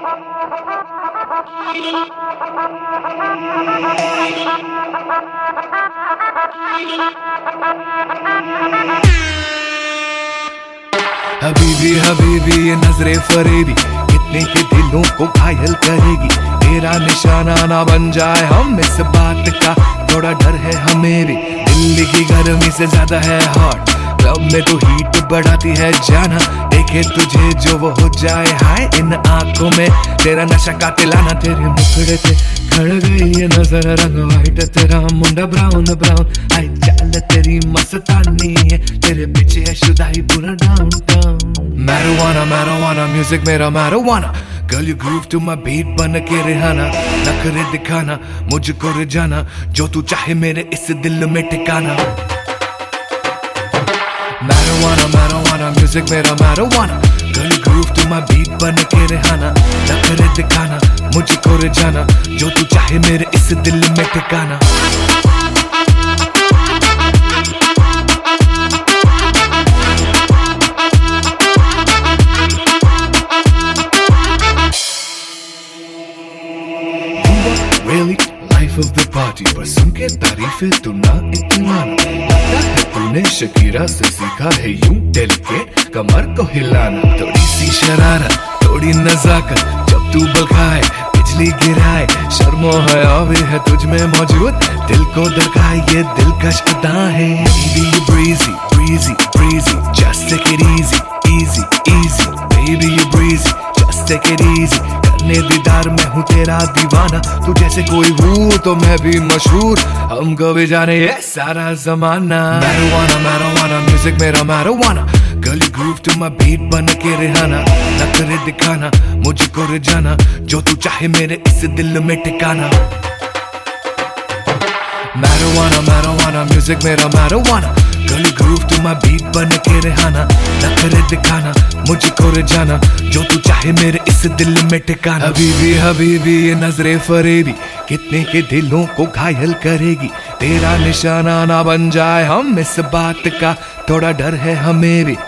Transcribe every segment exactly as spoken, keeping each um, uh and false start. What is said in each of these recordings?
हबीबी हबीबी ये नजरे फरेबी कितने के दिलों को घायल करेगी। तेरा निशाना ना बन जाए हम इस बात का थोड़ा डर है हमें भी। दिल्ली की गर्मी से ज्यादा है हॉट, क्लब में तो हीट बढ़ाती है जाना। देखे तुझे जो वो हो जाए हाय, इन आंखों में तेरा नशा का तिलाना। तेरे मुखड़े पे खड़ गई ये नजर रंग वाइट, तेरा मुंडा ब्राउन ब्राउन। आई चाल तेरी मस्तानी है, तेरे पीछे है शुदाई पूरा डाउनटाउन। मैरिजुआना मैरिजुआना म्यूजिक मेरा marijuana. Girl you groove to my beat बन के रिहाना। नखरे दिखाना मुझको रिझाना, जो तू चाहे मेरे इस दिल में ठिकाना। Marijuana, marijuana, music मेरा marijuana। Girl you groove to my beat बन के रिहाना। नखरे दिखाना मुझको रिझाना, जो तू चाहे मेरे इस दिल में ठिकाना। Really life of the party, पर सुन के तारीफें तू ना इतना। लगता है तूने शकीरा से सीखा है यूं डेलिकेट कमर को हिलाना। थोड़ी सी शरारत थोड़ी नजाकत, जब तू बलखाए बिजली गिराए। शर्मो हया भी है तुझ में मौजूद, दिल को दरकाए ये दिलकश अदा है। Baby you breezy breezy breezy, just take it easy easy easy। Baby you breezy, just take it easy। करने दीदार मैं हूँ तेरा दीवाना, तू जैसे कोई हूँ तो मैं भी मशहूर। हमको भी जाने ये सारा जमाना। मैरिजुआना मैरिजुआना म्यूजिक मेरा marijuana. Girl you groove to my beat बन के रिहाना। नखरे दिखाना मुझको रिझाना, जो तू चाहे मेरे इस दिल में ठिकाना। मैरिजुआना मैरिजुआना म्यूजिक मेरा marijuana. Girl you groove to my beat बन के रिहाना। नखरे दिखाना मुझको रिझाना, जो तू चाहे मेरे इस दिल में ठिकाना। हबीबी हबीबी ये नजरे फरेबी कितने के दिलों को घायल करेगी। तेरा निशाना ना बन जाए हम इस बात का थोड़ा डर है हमें भी।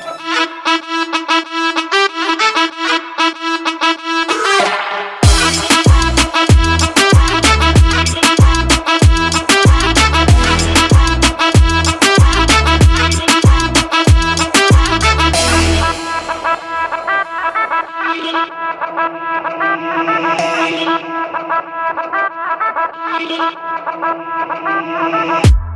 Thank you.